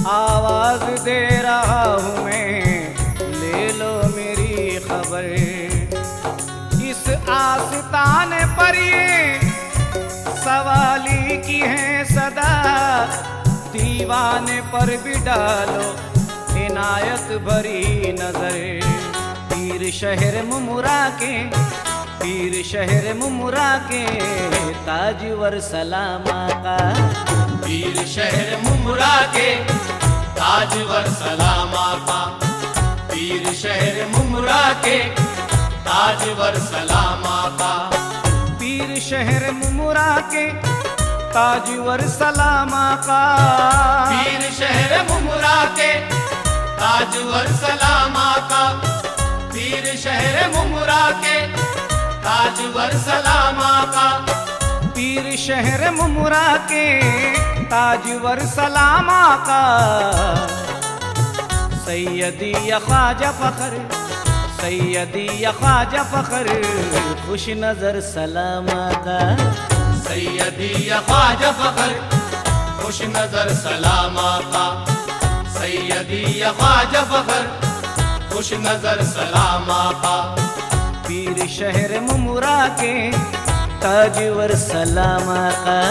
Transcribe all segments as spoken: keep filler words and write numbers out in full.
आवाज दे रहा हूँ मैं, ले लो मेरी खबर। इस आस्ताने पर ये सवाली की है सदा, दीवाने पर भी डालो इनायत भरी नजर। पीर शहर मुमुरा के, पीर शहर मुमुरा के ताजवर सलामा का, पीर शहर मुमुरा के ताजवर सलामा का, पीर शहर मुमुरा के ताजवर सलामा का, पीर शहर मुमुरा के ताजवर सलामा का, पीर शहर मुमुरा के ताजवर सलामा का, पीर शहर मुमुरा के ताजवर सलामा का, पीर शहर मुमुरा के ताजवर सलामा का। सैयदी या ख्वाजा फखर, सैयदी या ख्वाजा फखर खुश नजर सलामा का, सैयदी या ख्वाजा फखर खुश नजर सलामा का, सैयदी या ख्वाजा फखर खुश नजर सलामा का। पीर शहर मुमुरा के ताजवर सलामा का।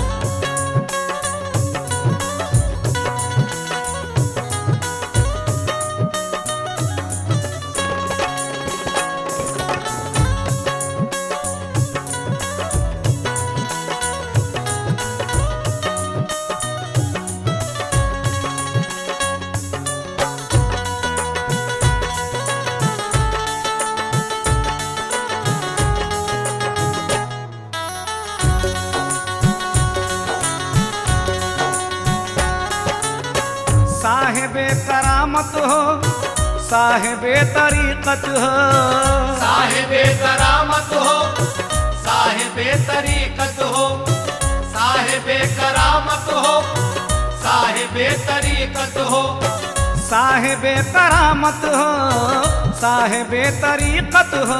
साहिबे करामत हो, साहिबे तरीकत हो, साहिबे करामत हो, साहिबे तरीकत हो, साहिबे करामत हो, साहिबे तरीकत हो, साहिबे करामत हो, साहिबे तरीकत हो।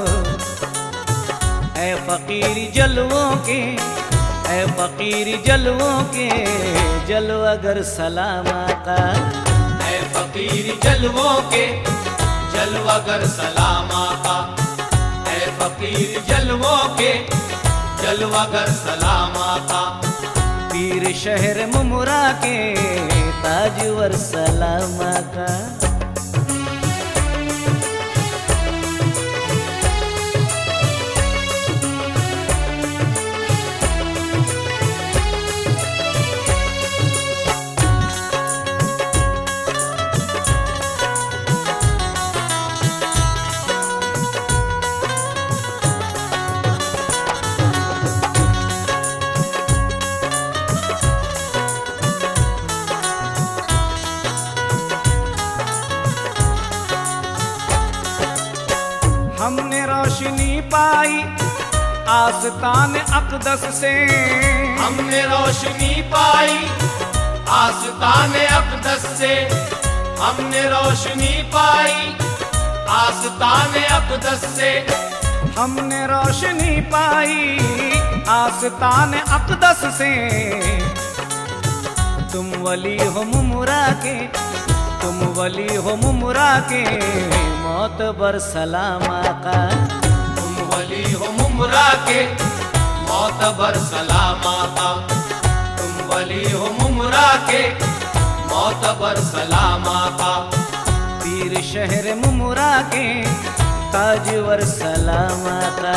ऐ फकीर जलवों के, ऐ फकीर जलवों के जलवागर सलामा का, ऐ फकीर जलवों के जलवागर सलामा का, ऐ फकीर जलवों के जलवागर सलामा का। पीर शहर मुमुरा के ताजवर सलामा का। हमने रोशनी पाई आस्तान अक़दस से, हमने रोशनी पाई आस्तान अक़दस से, हमने रोशनी पाई आस्तान अक़दस से, हमने रोशनी पाई आस्तान अक़दस से। तुम वली हो मुमुरा के, तुम वली हो मुमुरा के मोतबर सलामा का, तुम वली हो मुमुरा के मोतबर सलामा का, तुम वली हो मुमुरा के मोतबर सलामा का। पीर शहर मुमुरा के ताजवर सलामा का।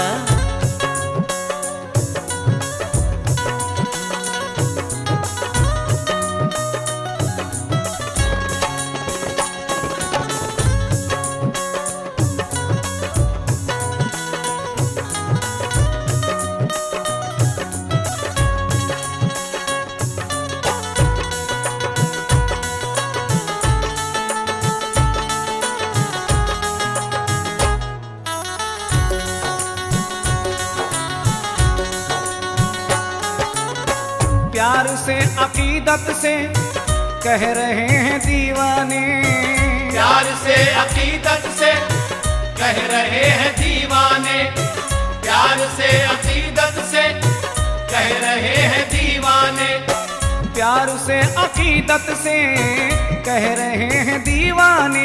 प्यार से अकीदत से कह रहे हैं दीवाने, प्यार से अकीदत से कह रहे हैं दीवाने, प्यार से अकीदत से कह रहे हैं दीवाने, प्यार से अकीदत से कह रहे हैं दीवाने,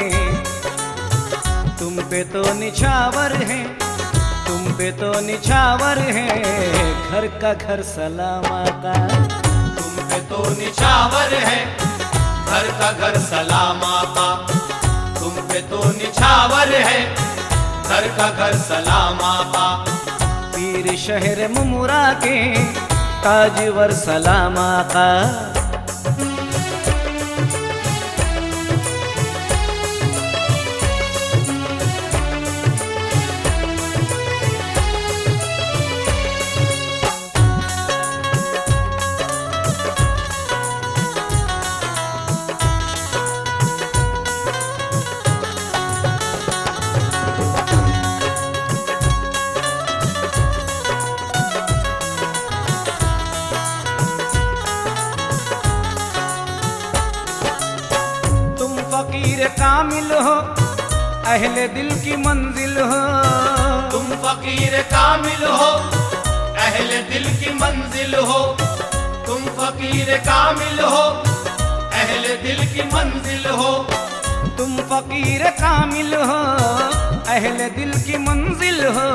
तुम पे तो निछावर है, तुम पे तो निछावर है, घर का घर सलाम आका। तुम पे तो निछावर है, घर का घर सलाम आका। तुम पे तो निछावर है, घर का घर सलाम आका। पीर शहर मुमुरा के ताजवर सलाम आका। फकीर कामिल हो, अहले दिल की मंजिल हो। तुम फकीर कामिल हो, अहले दिल की मंजिल हो। तुम फकीर कामिल हो, अहले दिल की मंजिल हो। तुम फकीर कामिल हो, अहले दिल की मंजिल हो।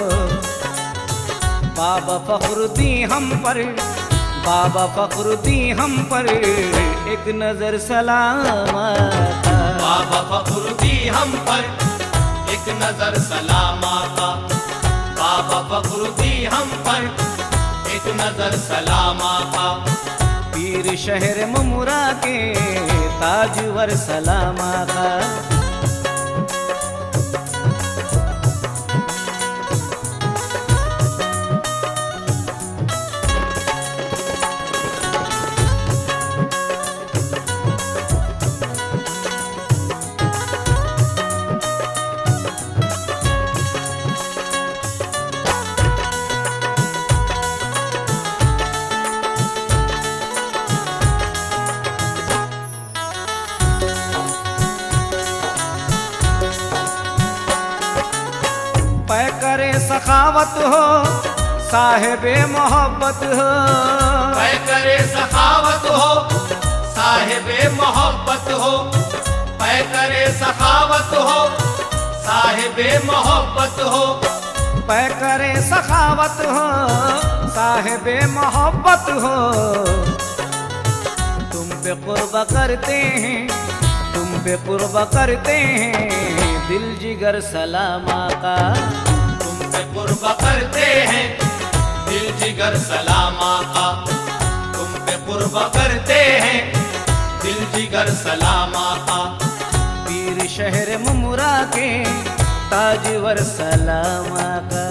बाबा फखरुद्दीन हम पर, बाबा फखरुद्दीन हम पर एक नजर सलाम आका। बाबा फखरुद्दीन हम पर एक नजर सलाम आका। बाबा फखरुद्दीन हम पर एक नजर सलाम आका। पीर शहर मुमुरा के ताजवर सलाम आका। पै करे सखावत हो, साहिबे मोहब्बत हो। पै करे सखावत हो, साहिबे मोहब्बत हो। पै करे सखावत हो, साहिबे मोहब्बत हो। पै करे सखावत हो, साहिबे मोहब्बत हो। तुम पे कुर्ब करते हैं, तुम पे कुर्ब करते हैं, दिल जिगर सलाम आका। तुम पे कुर्ब करते हैं, दिल जिगर सलाम आका। तुम पे कुर्ब करते हैं, दिल जिगर सलाम आका। पीर शहर मुमुरा के ताजवर सलाम आका।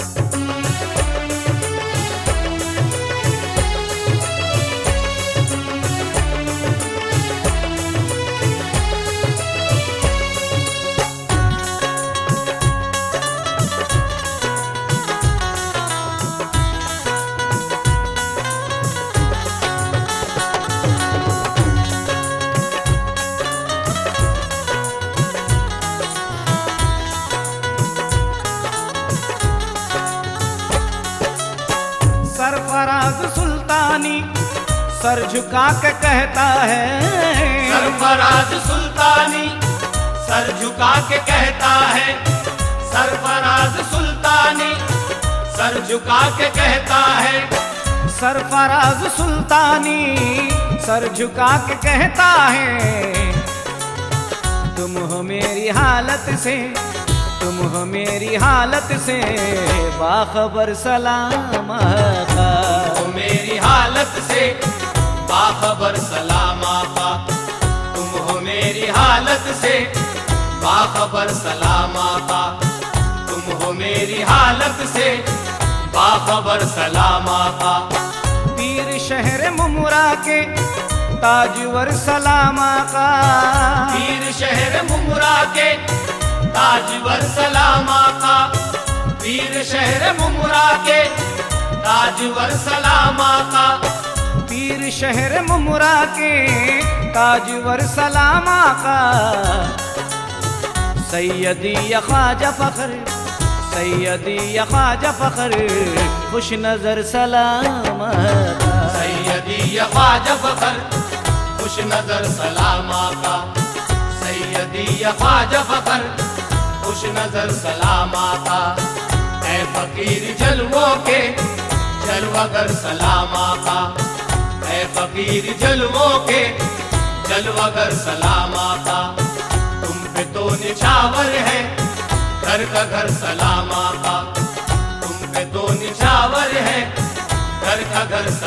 सरफराज सुल्तानी सर झुका के कहता है। सरफराज सुल्तानी सर झुका के कहता है। सरफराज सुल्तानी सर झुका के कहता है। सरफराज सुल्तानी सर झुका के कहता है। तुम हो मेरी हालत से, तुम हो मेरी हालत से बाखबर सलाम आका। तुम मेरी हालत से बाखबर सलाम आका। तुम हो मेरी हालत से बाखबर सलाम आका। तुम हो मेरी हालत से बाखबर सलाम आका। पीर शहर मुमुरा के ताजवर सलाम आका। पीर शहर मुमुरा के ताजवर सलाम आका। पीर शहर मुमुरा के ताजवर सलाम आका। पीर शहर मुमुरा के ताजवर सलाम आका। सैयदी या ख्वाजा फखर, सैयदी या ख्वाजा फखर खुश नजर सलाम आका। सैयदी या ख्वाजा फखर खुश नजर सलाम आका, सैयदी या ख्वाजा फखर खुश नजर सलाम आका। ऐ फकीर जलवों के जलवागर सलाम आका, ऐ फकीर जलवों के जलवागर सलाम आका। तुम पे तो निछावर है घर का घर सलाम आका, तुम पे तो निछावर है घर का घर